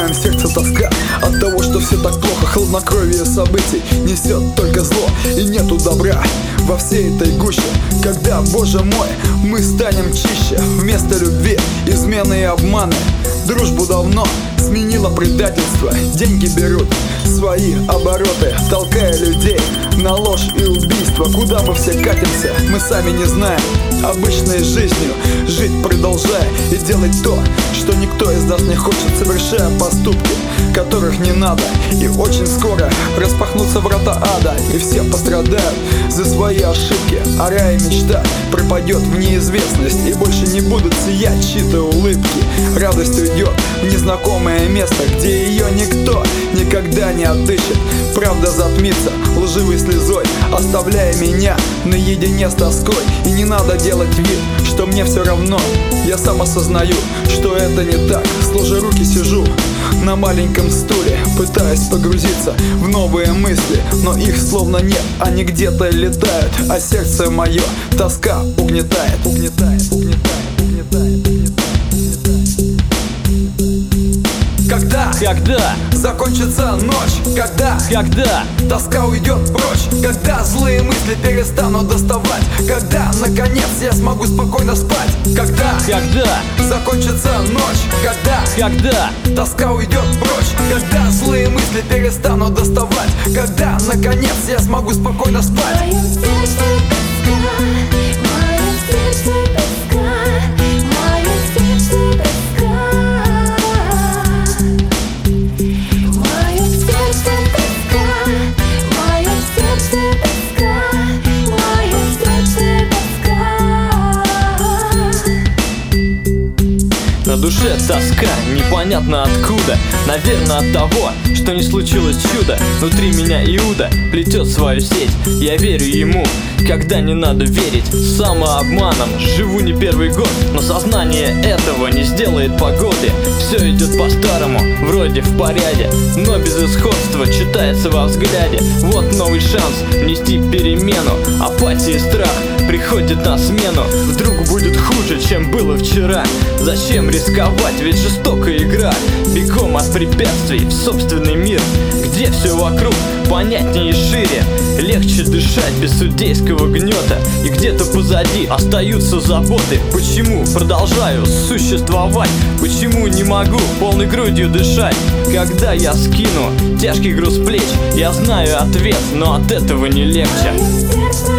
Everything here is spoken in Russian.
моем сердце тоска от того, что все так плохо. Хладнокровие событий несет только зло, и нету добра во всей этой гуще. Когда, Боже мой, мы станем чище? Вместо любви измены и обманы. Дружбу давно сменило предательство. Деньги берут свои обороты, толкая людей на ложь и убийство. Куда мы все катимся, мы сами не знаем. Обычной жизнью жить продолжая и делать то, что никто из нас не хочет, совершая поступки, которых не надо. И очень скоро распахнутся врата ада, и все пострадают за свои ошибки. А рай мечта пропадет в неизвестность, и больше не будут сиять чьи-то улыбки. Радость уйдет в незнакомое место, где ее никто никогда не отыщет. Правда затмится лживой слезой, оставляя меня наедине с тоской. И не надо делать вид, что мне все равно. Я сам осознаю, что это не так. Сложа руки сижу на маленьком стуле, пытаясь погрузиться в новые мысли, но их словно нет, они где-то летают, а сердце мое тоска угнетает, угнетает, угнетает, угнетает, угнетает. Когда закончится ночь? Когда тоска уйдет прочь? Когда злые мысли перестанут доставать? Когда, наконец, я смогу спокойно спать? Когда закончится ночь? Когда тоска уйдет прочь? Когда злые мысли перестанут доставать? Когда, наконец, я смогу спокойно спать? Мое сердце тоска, мое сердце тоска, мое сердце тоска. Мое сердце тоска, мое сердце тоска, мое сердце тоска. На душе тоска, непонятно откуда. Наверное от того, что не случилось чудо. Внутри меня Иуда плетет свою сеть. Я верю ему, когда не надо верить. Самообманом живу не первый год, но сознание этого не сделает погоды. Все идет по-старому, вроде в порядке, но безысходство читается во взгляде. Вот новый шанс внести перемену. Апатия и страх приходит на смену. Вдруг будет хуже, чем было вчера. Зачем рисковать, ведь жестокая игра. Бегом от препятствий в собственный мир, где все вокруг понятнее и шире. Легче дышать без судейского гнета, и где-то позади остаются заботы. Почему продолжаю существовать? Почему не могу полной грудью дышать? Когда я скину тяжкий груз плеч, я знаю ответ, но от этого не легче. Мое сердце